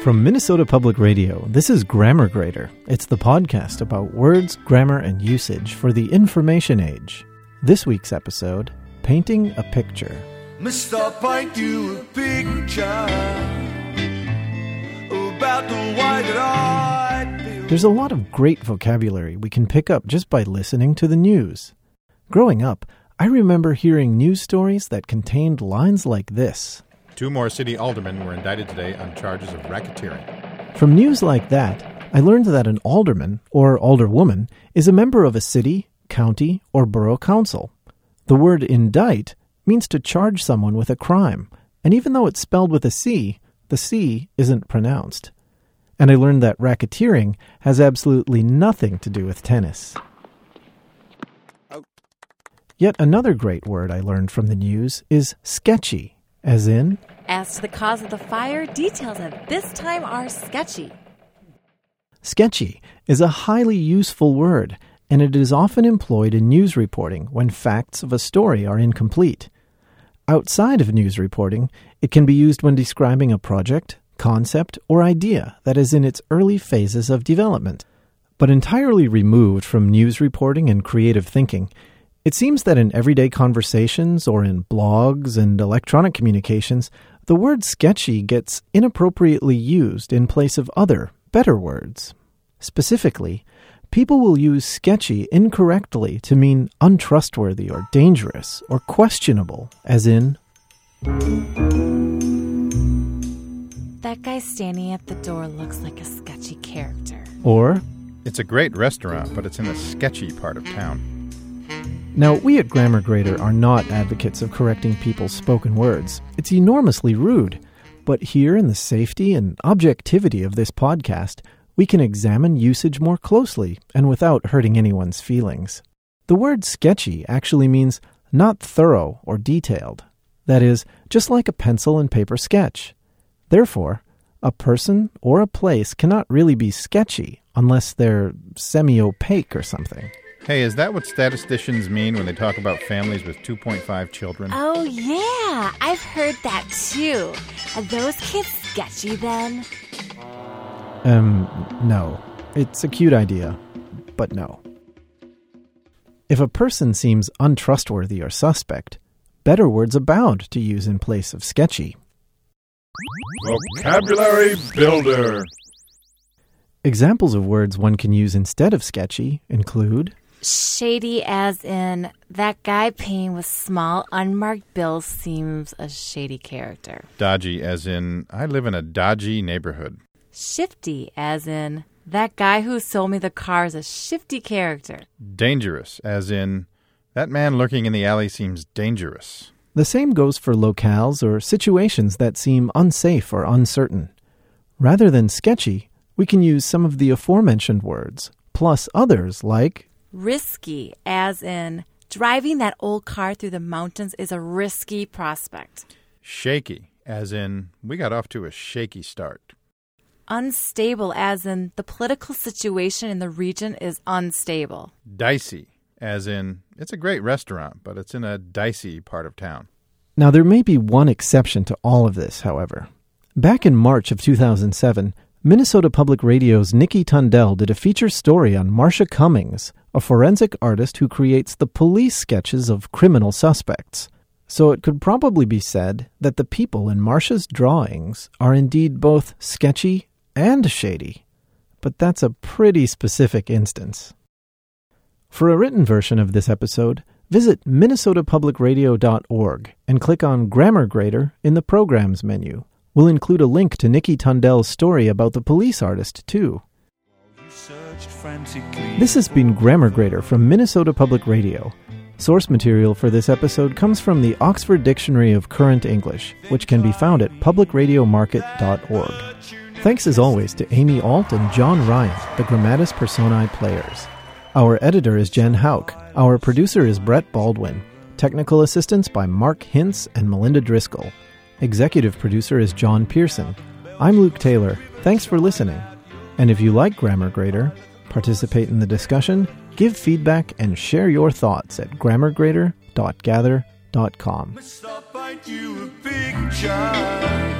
From Minnesota Public Radio, this is Grammar Grader. It's the podcast about words, grammar, and usage for the information age. This week's episode, Painting a Picture. Mr. Paint you a picture about the way that I feel. There's a lot of great vocabulary we can pick up just by listening to the news. Growing up, I remember hearing news stories that contained lines like this. 2 more city aldermen were indicted today on charges of racketeering. From news like that, I learned that an alderman, or alderwoman, is a member of a city, county, or borough council. The word indict means to charge someone with a crime, and even though it's spelled with a C, the C isn't pronounced. And I learned that racketeering has absolutely nothing to do with tennis. Yet another great word I learned from the news is sketchy. As in? As to the cause of the fire, details at this time are sketchy. Sketchy is a highly useful word, and it is often employed in news reporting when facts of a story are incomplete. Outside of news reporting, it can be used when describing a project, concept, or idea that is in its early phases of development. But entirely removed from news reporting and creative thinking, it seems that in everyday conversations or in blogs and electronic communications, the word sketchy gets inappropriately used in place of other, better words. Specifically, people will use sketchy incorrectly to mean untrustworthy or dangerous or questionable, as in, that guy standing at the door looks like a sketchy character. Or, it's a great restaurant, but it's in a sketchy part of town. Now, we at Grammar Grader are not advocates of correcting people's spoken words. It's enormously rude. But here in the safety and objectivity of this podcast, we can examine usage more closely and without hurting anyone's feelings. The word sketchy actually means not thorough or detailed. That is, just like a pencil and paper sketch. Therefore, a person or a place cannot really be sketchy unless they're semi-opaque or something. Hey, is that what statisticians mean when they talk about families with 2.5 children? Oh, yeah. I've heard that, too. Are those kids sketchy, then? No. It's a cute idea, but no. If a person seems untrustworthy or suspect, better words abound to use in place of sketchy. Vocabulary Builder. Examples of words one can use instead of sketchy include shady, as in, that guy paying with small, unmarked bills seems a shady character. Dodgy, as in, I live in a dodgy neighborhood. Shifty, as in, that guy who sold me the car is a shifty character. Dangerous, as in, that man lurking in the alley seems dangerous. The same goes for locales or situations that seem unsafe or uncertain. Rather than sketchy, we can use some of the aforementioned words, plus others like risky, as in, driving that old car through the mountains is a risky prospect. Shaky, as in, we got off to a shaky start. Unstable, as in, the political situation in the region is unstable. Dicey, as in, it's a great restaurant, but it's in a dicey part of town. Now, there may be one exception to all of this, however. Back in March of 2007, Minnesota Public Radio's Nikki Tundell did a feature story on Marcia Cummings, a forensic artist who creates the police sketches of criminal suspects. So it could probably be said that the people in Marcia's drawings are indeed both sketchy and shady. But that's a pretty specific instance. For a written version of this episode, visit minnesotapublicradio.org and click on Grammar Grader in the Programs menu. We'll include a link to Nikki Tundell's story about the police artist, too. This has been Grammar Grader from Minnesota Public Radio. Source material for this episode comes from the Oxford Dictionary of Current English, which can be found at publicradiomarket.org. Thanks as always to Amy Alt and John Ryan, the Grammatis Personae players. Our editor is Jen Hauk. Our producer is Brett Baldwin. Technical assistance by Mark Hintz and Melinda Driscoll. Executive producer is John Pearson. I'm Luke Taylor. Thanks for listening. And if you like Grammar Grader, participate in the discussion, give feedback, and share your thoughts at grammargrader.gather.com. Mr. Paint you a picture